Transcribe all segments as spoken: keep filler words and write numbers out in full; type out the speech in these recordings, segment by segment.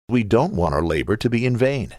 We don't want our labor to be in vain.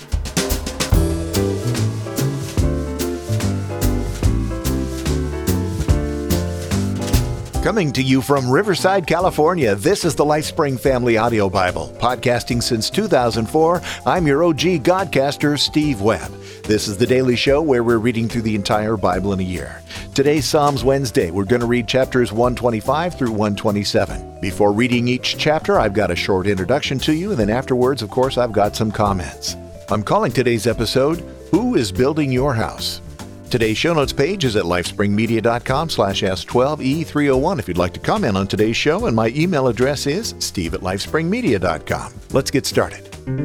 Coming to you from Riverside, California, this is the LifeSpring Family Audio Bible. Podcasting since two thousand four, I'm your O G Godcaster, Steve Webb. This is the daily show where we're reading through the entire Bible in a year. Today's Psalms Wednesday. We're going to read chapters one twenty-five through one twenty-seven. Before reading each chapter, I've got a short introduction to you, and then afterwards, of course, I've got some comments. I'm calling today's episode, Who is Building Your House? Today's show notes page is at lifespringmedia.com slash S12E301 if you'd like to comment on today's show, and my email address is steve at lifespringmedia dot com. Let's get started.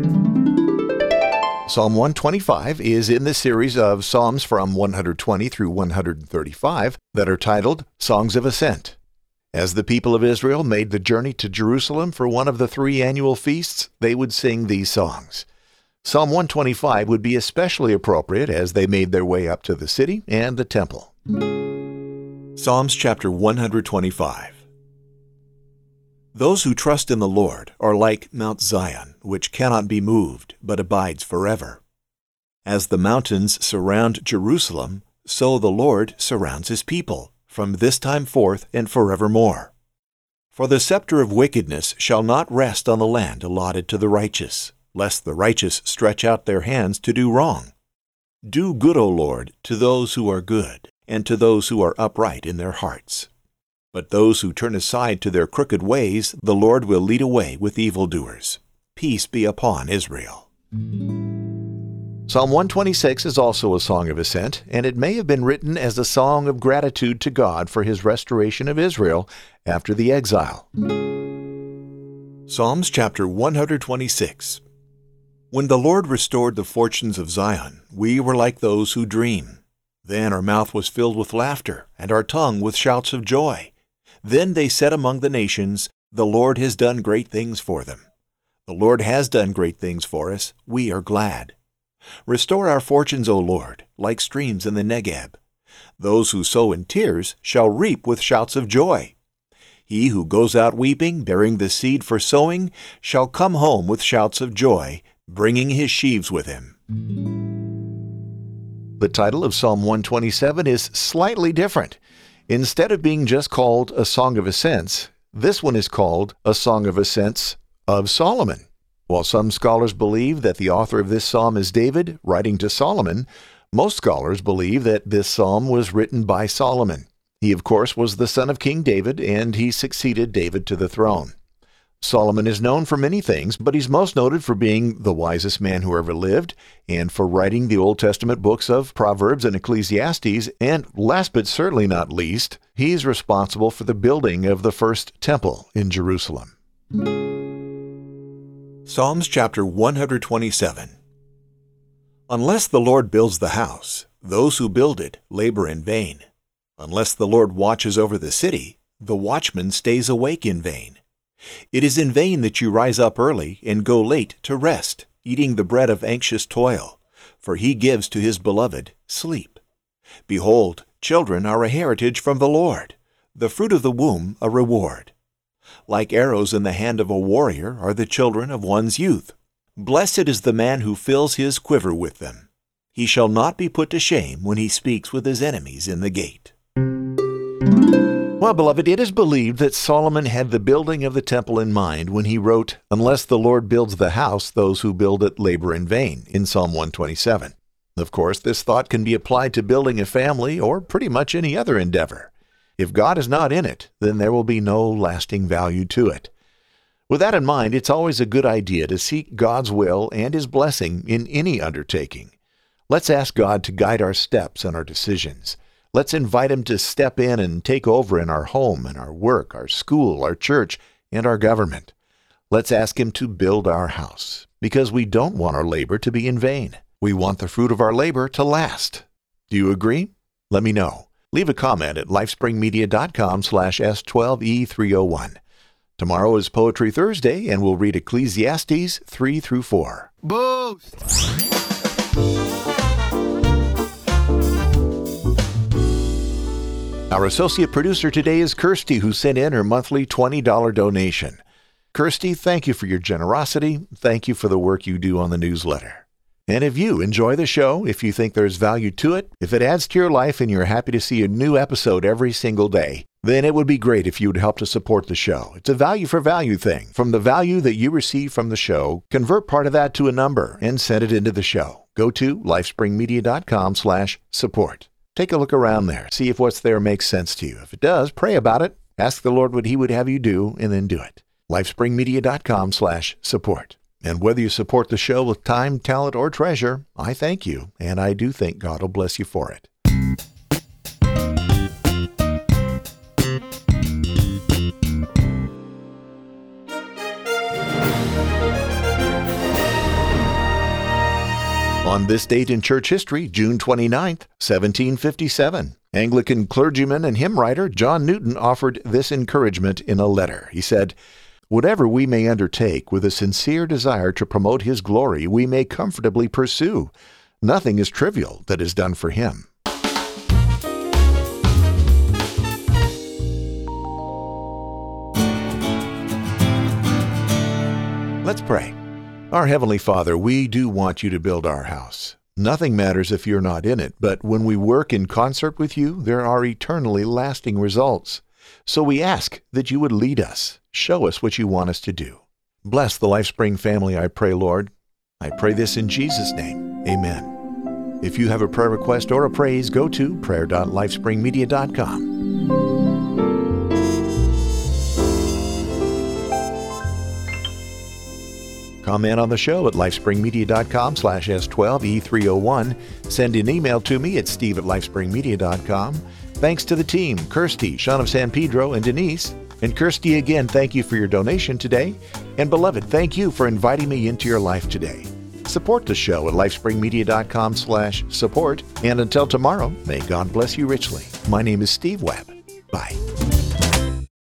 Psalm one twenty-five is in the series of Psalms from one twenty through one thirty-five that are titled Songs of Ascent. As the people of Israel made the journey to Jerusalem for one of the three annual feasts, they would sing these songs. Psalm one twenty-five would be especially appropriate as they made their way up to the city and the temple. Psalms chapter one twenty-five. Those who trust in the Lord are like Mount Zion, which cannot be moved, but abides forever. As the mountains surround Jerusalem, so the Lord surrounds his people, from this time forth and forevermore. For the scepter of wickedness shall not rest on the land allotted to the righteous, lest the righteous stretch out their hands to do wrong. Do good, O Lord, to those who are good, and to those who are upright in their hearts. But those who turn aside to their crooked ways, the Lord will lead away with evildoers. Peace be upon Israel. Psalm one twenty-six is also a song of ascent, and it may have been written as a song of gratitude to God for his restoration of Israel after the exile. Psalms chapter one twenty-six. When the Lord restored the fortunes of Zion, we were like those who dream. Then our mouth was filled with laughter, and our tongue with shouts of joy. Then they said among the nations, The Lord has done great things for them. The Lord has done great things for us. We are glad. Restore our fortunes, O Lord, like streams in the Negeb. Those who sow in tears shall reap with shouts of joy. He who goes out weeping, bearing the seed for sowing, shall come home with shouts of joy, bringing his sheaves with him. The title of Psalm one twenty-seven is slightly different. Instead of being just called a Song of Ascents, this one is called a Song of Ascents of Solomon. While some scholars believe that the author of this psalm is David, writing to Solomon, most scholars believe that this psalm was written by Solomon. He, of course, was the son of King David, and he succeeded David to the throne. Solomon is known for many things, but he's most noted for being the wisest man who ever lived, and for writing the Old Testament books of Proverbs and Ecclesiastes, and last but certainly not least, he's responsible for the building of the first temple in Jerusalem. Psalms chapter one twenty-seven. Unless the Lord builds the house, those who build it labor in vain. Unless the Lord watches over the city, the watchman stays awake in vain. It is in vain that you rise up early and go late to rest, eating the bread of anxious toil, for he gives to his beloved sleep. Behold, children are a heritage from the Lord, the fruit of the womb a reward. Like arrows in the hand of a warrior are the children of one's youth. Blessed is the man who fills his quiver with them. He shall not be put to shame when he speaks with his enemies in the gate. Well, beloved, it is believed that Solomon had the building of the temple in mind when he wrote, Unless the Lord builds the house, those who build it labor in vain, in Psalm one twenty-seven. Of course, this thought can be applied to building a family or pretty much any other endeavor. If God is not in it, then there will be no lasting value to it. With that in mind, it's always a good idea to seek God's will and his blessing in any undertaking. Let's ask God to guide our steps and our decisions. Let's invite him to step in and take over in our home, in our work, our school, our church, and our government. Let's ask him to build our house, because we don't want our labor to be in vain. We want the fruit of our labor to last. Do you agree? Let me know. Leave a comment at lifespringmedia.com slash S12E301. Tomorrow is Poetry Thursday, and we'll read Ecclesiastes three through four. Boost! Our associate producer today is Kirsty, who sent in her monthly twenty dollars donation. Kirsty, thank you for your generosity. Thank you for the work you do on the newsletter. And if you enjoy the show, if you think there's value to it, if it adds to your life and you're happy to see a new episode every single day, then it would be great if you would help to support the show. It's a value for value thing. From the value that you receive from the show, convert part of that to a number and send it into the show. Go to lifespringmedia.com slash support. Take a look around there. See if what's there makes sense to you. If it does, pray about it. Ask the Lord what he would have you do, and then do it. lifespringmedia.com slash support. And whether you support the show with time, talent, or treasure, I thank you, and I do think God will bless you for it. On this date in church history, June twenty-ninth, seventeen fifty-seven, Anglican clergyman and hymn writer John Newton offered this encouragement in a letter. He said, "Whatever we may undertake with a sincere desire to promote His glory, we may comfortably pursue. Nothing is trivial that is done for Him." Let's pray. Our Heavenly Father, we do want you to build our house. Nothing matters if you're not in it, but when we work in concert with you, there are eternally lasting results. So we ask that you would lead us, show us what you want us to do. Bless the LifeSpring family, I pray, Lord. I pray this in Jesus' name. Amen. If you have a prayer request or a praise, go to prayer dot lifespringmedia dot com. Comment on the show at lifespringmedia.com slash S12E301. Send an email to me at steve at lifespringmedia dot com. Thanks to the team, Kirsty, Sean of San Pedro, and Denise. And Kirsty, again, thank you for your donation today. And beloved, thank you for inviting me into your life today. Support the show at lifespringmedia.com slash support. And until tomorrow, may God bless you richly. My name is Steve Webb. Bye.